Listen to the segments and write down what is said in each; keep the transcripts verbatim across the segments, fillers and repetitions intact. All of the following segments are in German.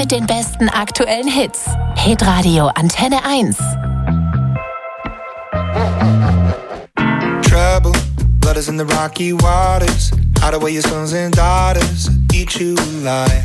mit den besten aktuellen Hits. Hitradio Antenne eins. Trouble, blood is in the rocky waters. Hide away your sons and daughters, eat you alive.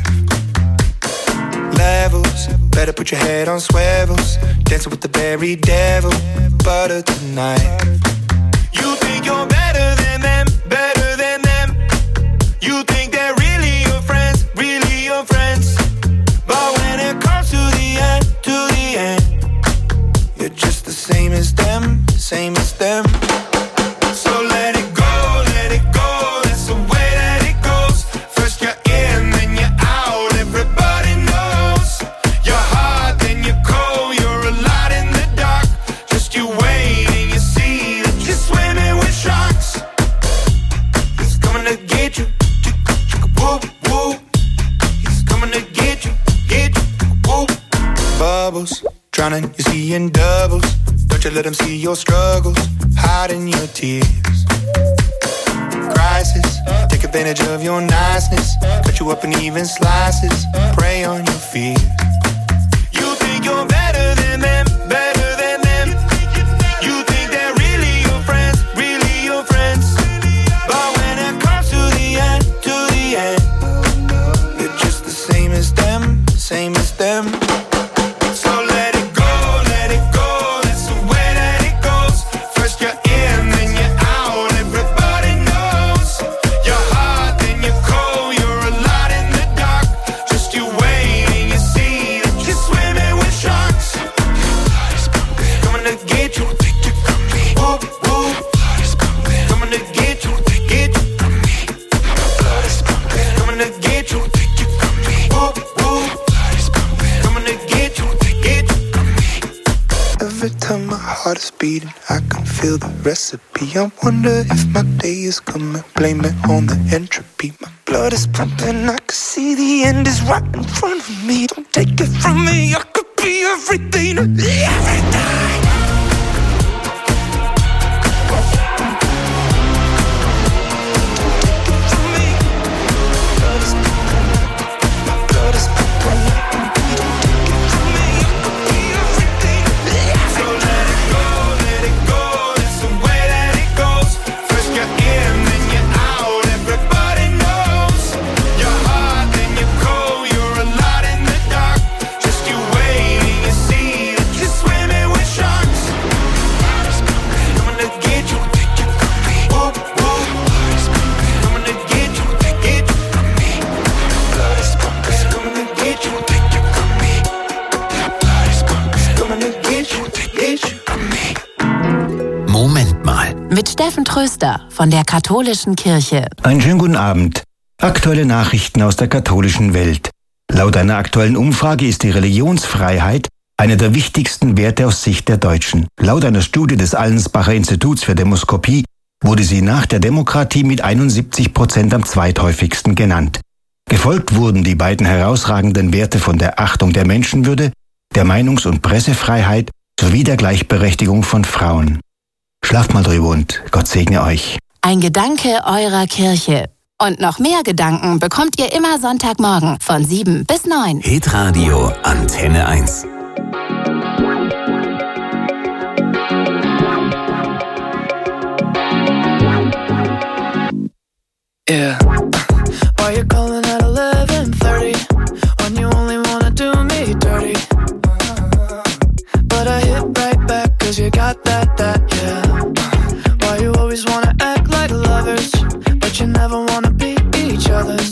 Levels, better put your head on swivels. Dancing with the very devil, butter tonight. You think you're better than them, better than them. You think they're really your friends, really your friends. But when it comes to the end, to the end, you're just the same as them, same as them. So let it go, let it go, that's the way that it goes. First you're in, then you're out, everybody knows. You're hot, then you're cold, you're a lot in the dark. Just you wait and you see that you're swimming with sharks. He's coming to get you, whoop, whoop. He's coming to get you, get you, whoop. Bubbles, drowning, you see in doubles. Don't you let him see your struggles, hiding your tears. Crisis, take advantage of your niceness. Cut you up in even slices, prey on your fears. You think you're better than them, better than them. You think they're really your friends, really your friends. But when it comes to the end, to the end, you're just the same as them, same as them. Heart is beating, I can feel the recipe. I wonder if my day is coming, blame it on the entropy. My blood is pumping, I can see the end is right in front of me. Don't take it from me, I could be everything, everything. Mit Steffen Tröster von der Katholischen Kirche. Einen schönen guten Abend. Aktuelle Nachrichten aus der katholischen Welt. Laut einer aktuellen Umfrage ist die Religionsfreiheit einer der wichtigsten Werte aus Sicht der Deutschen. Laut einer Studie des Allensbacher Instituts für Demoskopie wurde sie nach der Demokratie mit einundsiebzig Prozent am zweithäufigsten genannt. Gefolgt wurden die beiden herausragenden Werte von der Achtung der Menschenwürde, der Meinungs- und Pressefreiheit sowie der Gleichberechtigung von Frauen. Schlaft mal drüber und Gott segne euch. Ein Gedanke eurer Kirche. Und noch mehr Gedanken bekommt ihr immer Sonntagmorgen von sieben bis neun. Hitradio Antenne eins. Yeah. Why you calling at eleven thirty when you only wanna do me dirty? But I hit right back cause you got that, that, yeah. Why you always wanna act like lovers, but you never wanna be each other's?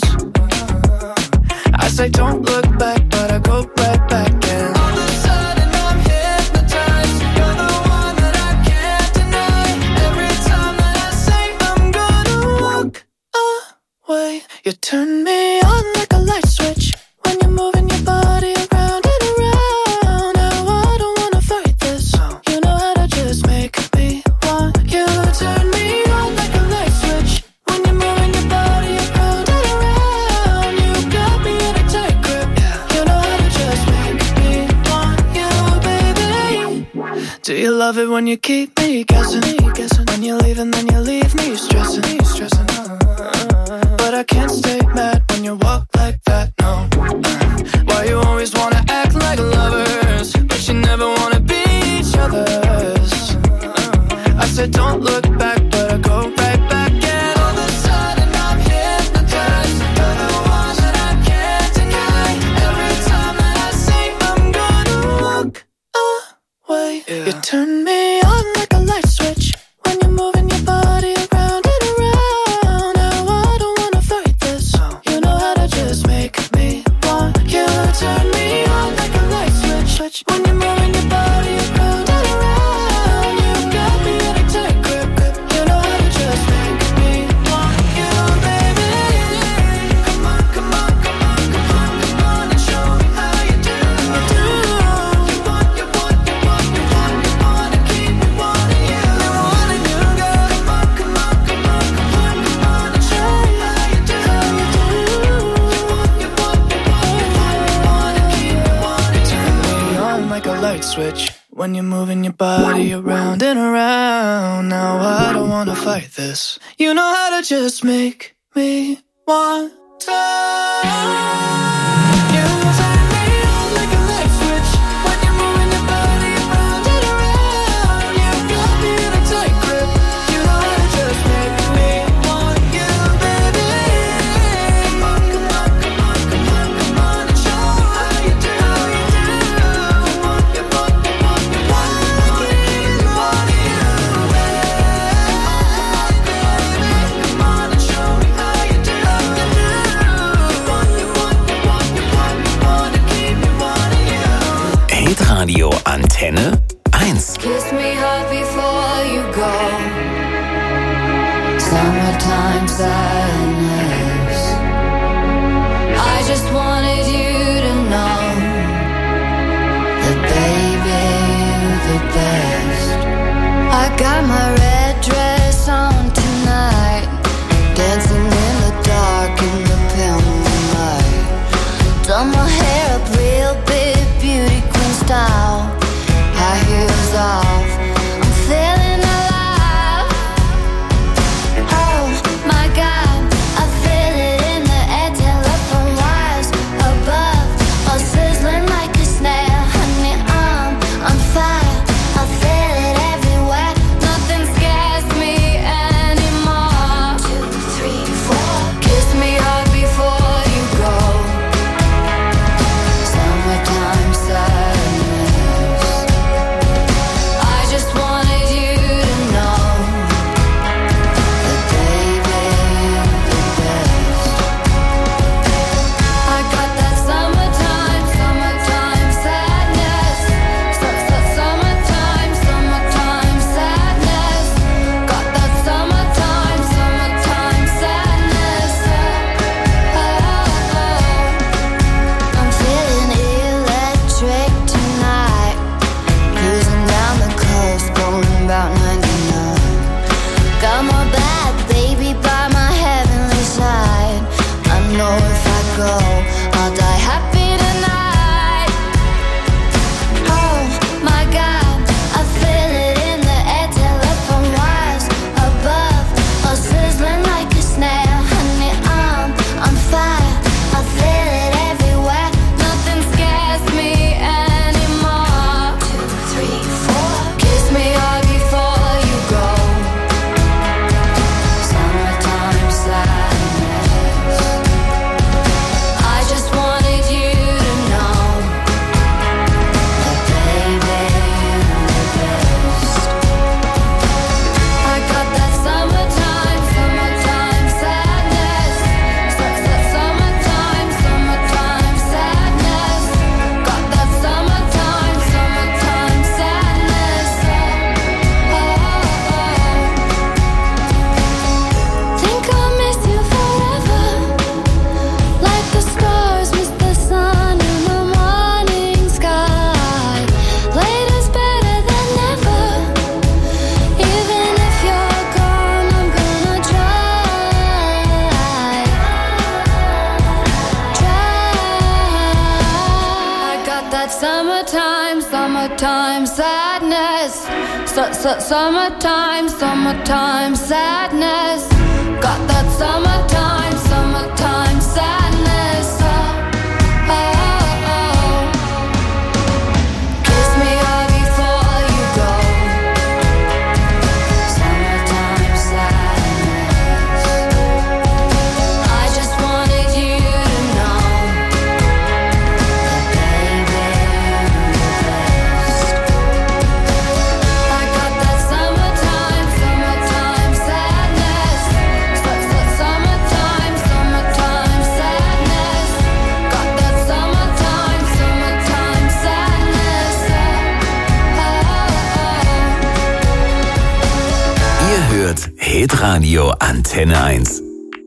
I say don't look back, but I go right back and all of a sudden I'm hypnotized. You're the one that I can't deny. Every time that I say I'm gonna walk away, you turn me on like a light switch when you're moving your body around and around. Now I don't wanna fight this. You know how to just make me want you. Turn me on like a light switch when you're moving your body around and around. You got me in a tight grip. You know how to just make me want you, baby. Do you love it when you keep me guessing? When you leave and then you leave me stressing. But I can't stay mad when you walk like that, no. Why you always wanna act like lovers, but you never wanna be each other's. I said don't look back, but I go right back. And all of a sudden I'm hypnotized. You're the one that I can't deny. Every time that I say I'm gonna walk away, yeah. You turn me on like a light switch when you're moving your body around and around. Now I don't wanna fight this. You know how to just make me want you. Turn me on like a light switch when you're moving your body around and around. You got me in a tight grip, grip. You know how to just make me want you, baby. Come on, come on, come on, come on, come on and show me how you do. You do. You want, you want, you want, you want, you wanna keep me wanting you. I wanting you, girl. Come on, come on, come on, come on, come on and show me how you do. How you do. You want, you want, you want, you want, you wanna keep me wanting you. Turn me on like a light switch when you're moving your body around and around. Now I don't wanna fight this. You know how to just make me want to. You turn me on like a light switch when you're moving your body around and around. You got me in a tight grip. You know how to just make me want you, baby. Come on, come on, come on, come on, come on and show me how you do. How you do. You want, you want, you want, you want, you wanna keep me wanting you. Come on and show me how you do. You want, you want, you want, you want, you wanna keep me wanting you. Hitradio Antenne eins. Kiss me hard before you go. Summertime sadness. I just wanted you to know that baby, you're the best. I got my red dress on tonight, dancing in the dark in the pale moonlight. Done my hair up real big, beauty queen style. High heels off, I'm feeling alive. Oh my God, I feel it in the air, telephone wires above, all sizzling like a snare. Honey, I'm on fire, I feel it everywhere. Nothing scares me anymore. Two, three, four. Kiss me hard before you go. Summertime sadness. I just wanted you to know that baby, you're the best. I got that summertime, summertime sadness. Su- su- Summertime, summertime sadness. Got that summertime, summertime sadness. Oh, I'm feeling electric tonight. Cruising down the coast, going about ninety-nine. Got my bad baby by my heavenly side. I know if I go, I'll die happy tonight. Oh my God, I feel it in the air, telephone wires above, all sizzling like a snare. Honey, I'm on fire, I feel it everywhere. Nothing scares me anymore. Two, three, four. Kiss me hard before you go. Summertime sadness. I just wanted you to know that baby, you're the best. I got that summertime, summertime sadness. Su- su- Summertime, summertime sadness. Got that summertime, summertime sadness. Oh, think I'll miss you forever, like the stars miss the sun in the morning sky. Later's better than never. Even if you're gone, I'm gonna try. Try. I got that summertime, summertime sadness. Su- su- Summertime, summertime sadness. Got that summertime, summertime sadness. Oh, oh, Hitradio Antenne eins.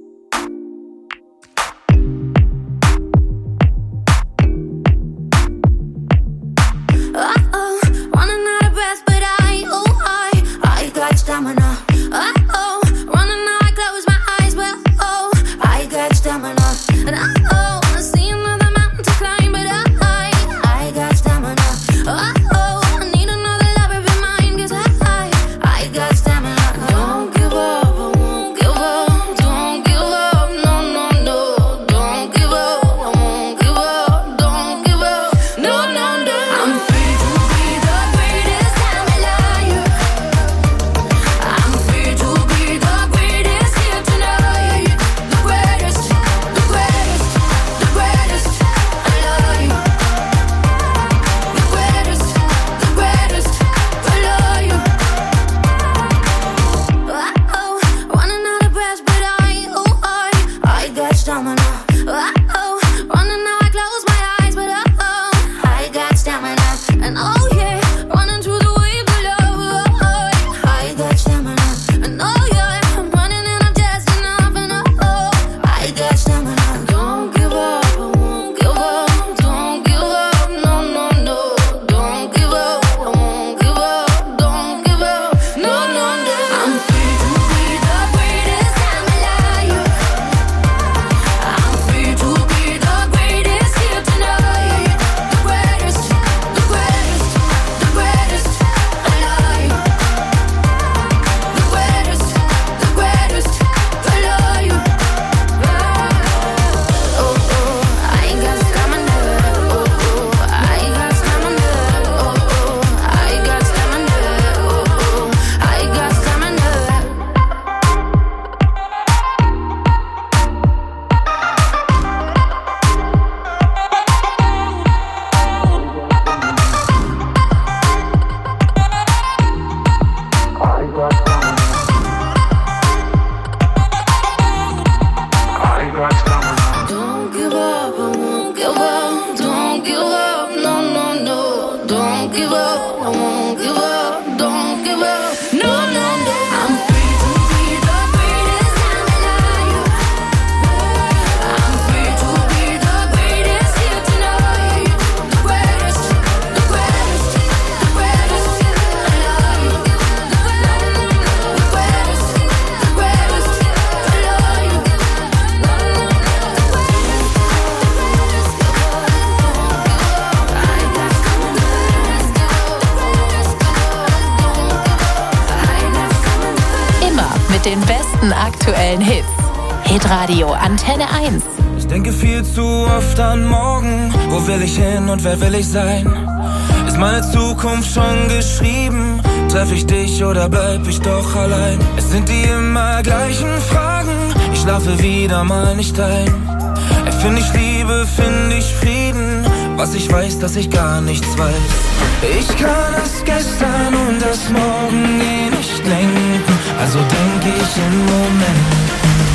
Den besten aktuellen Hits. Hitradio Antenne eins. Ich denke viel zu oft an morgen. Wo will ich hin und wer will ich sein? Ist meine Zukunft schon geschrieben? Treff ich dich oder bleib ich doch allein? Es sind die immer gleichen Fragen. Ich schlafe wieder mal nicht ein. Erfind ich Liebe, find ich Frieden. Was ich weiß, dass ich gar nichts weiß. Ich kann das gestern und das Morgen eh nicht lenken. Also denk ich in Momenten.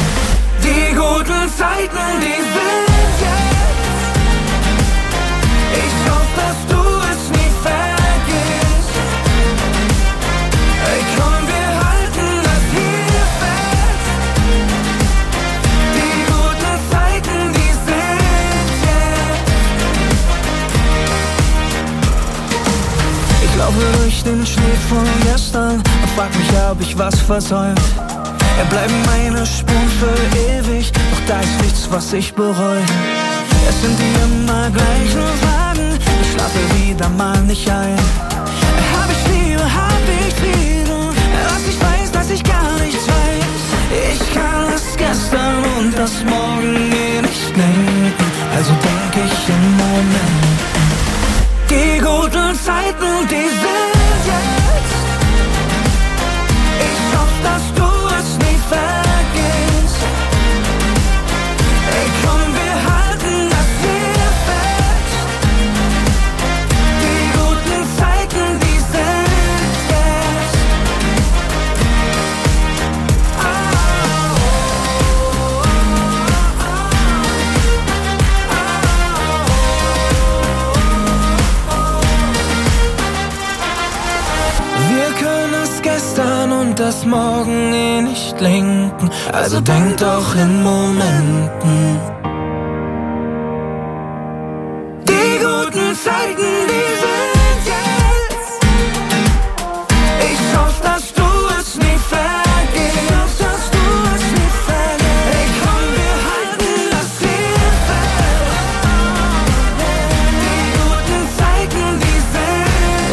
Die guten Zeiten, die sind jetzt. Ich hoffe, dass du es nie vergisst. Ey, komm, wir halten das hier fest. Die guten Zeiten, die sind jetzt. Ich laufe durch den Schnee von gestern und frag mich, ob ich was versäumt. Er bleiben meine Spuren für ewig, doch da ist nichts, was ich bereue. Es sind die immer gleichen Fragen, ich schlafe wieder mal nicht ein. Hab ich Liebe, hab ich Frieden, was ich weiß, dass ich gar nichts weiß. Ich kann das gestern und das Morgen eh nicht lenken, also denk ich im Moment. Die guten Zeiten, die sind jetzt. Ich hoffe, dass du es nie vergisst. Ey, komm, wir halten das hier fest. Die guten Zeiten, die sind jetzt. Oh, oh, oh, das Morgen eh nicht lenken, also denk doch in Momenten. Die guten Zeiten, die sind jetzt. Ich hoffe, dass du es nie vergisst, dass du es nie vergisst. Ey, komm, wir halten das hier fest. Die guten Zeiten, die sind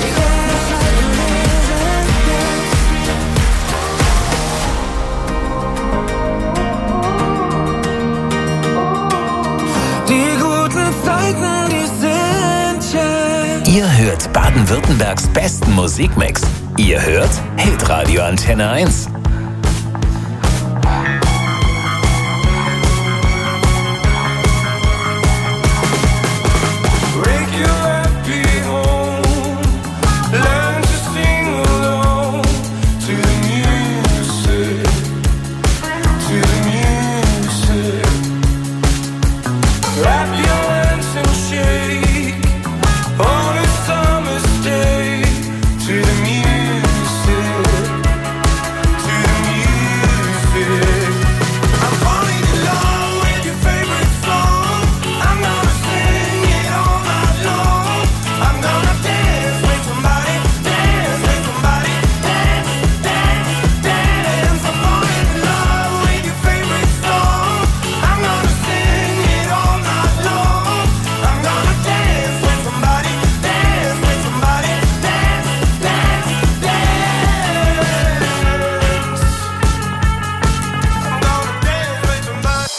jetzt. Die guten Zeiten, die sind jetzt. Ihr hört Baden-Württembergs besten Musikmix. Ihr hört Hitradio Antenne eins. Break your happy home, learn to sing along to the music, to the music. Wrap your hands and shake on a summer's day to the music, to the music. I'm falling in love with your favorite song. I'm gonna sing it all night long. I'm gonna dance with somebody, dance with somebody, dance, dance, dance. I'm falling in love with your favorite song. I'm gonna sing it all night long. I'm gonna dance with somebody, dance with somebody, dance, dance, dance. I'm gonna dance with somebody.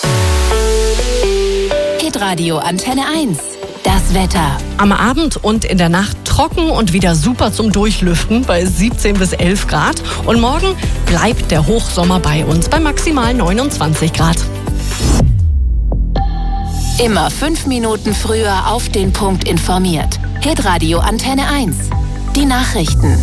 Hitradio Antenne eins. Das Wetter. Am Abend und in der Nacht trocken und wieder super zum Durchlüften bei siebzehn bis elf Grad. Und morgen bleibt der Hochsommer bei uns bei maximal neunundzwanzig Grad. Immer fünf Minuten früher auf den Punkt informiert. Hitradio Antenne eins. Die Nachrichten.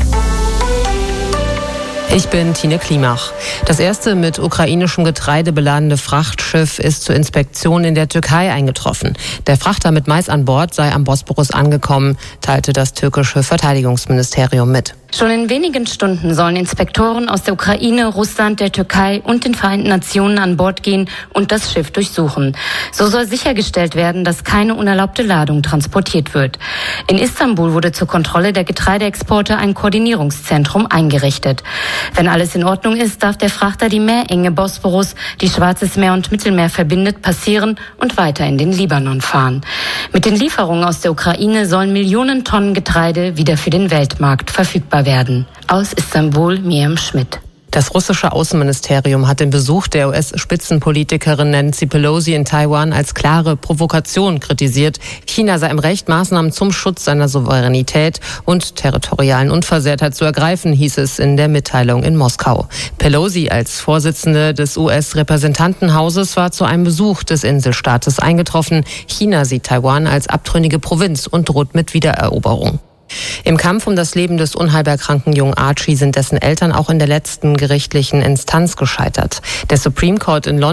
Ich bin Tine Klimach. Das erste mit ukrainischem Getreide beladene Frachtschiff ist zur Inspektion in der Türkei eingetroffen. Der Frachter mit Mais an Bord sei am Bosporus angekommen, teilte das türkische Verteidigungsministerium mit. Schon in wenigen Stunden sollen Inspektoren aus der Ukraine, Russland, der Türkei und den Vereinten Nationen an Bord gehen und das Schiff durchsuchen. So soll sichergestellt werden, dass keine unerlaubte Ladung transportiert wird. In Istanbul wurde zur Kontrolle der Getreideexporte ein Koordinierungszentrum eingerichtet. Wenn alles in Ordnung ist, darf der Frachter die Meerenge Bosporus, die Schwarzes Meer und Mittelmeer verbindet, passieren und weiter in den Libanon fahren. Mit den Lieferungen aus der Ukraine sollen Millionen Tonnen Getreide wieder für den Weltmarkt verfügbar werden. Aus Istanbul, Miriam Schmidt. Das russische Außenministerium hat den Besuch der U S-Spitzenpolitikerin Nancy Pelosi in Taiwan als klare Provokation kritisiert. China sei im Recht, Maßnahmen zum Schutz seiner Souveränität und territorialen Unversehrtheit zu ergreifen, hieß es in der Mitteilung in Moskau. Pelosi als Vorsitzende des U S-Repräsentantenhauses war zu einem Besuch des Inselstaates eingetroffen. China sieht Taiwan als abtrünnige Provinz und droht mit Wiedereroberung. Im Kampf um das Leben des unheilbar kranken jungen Archie sind dessen Eltern auch in der letzten gerichtlichen Instanz gescheitert. Der Supreme Court in London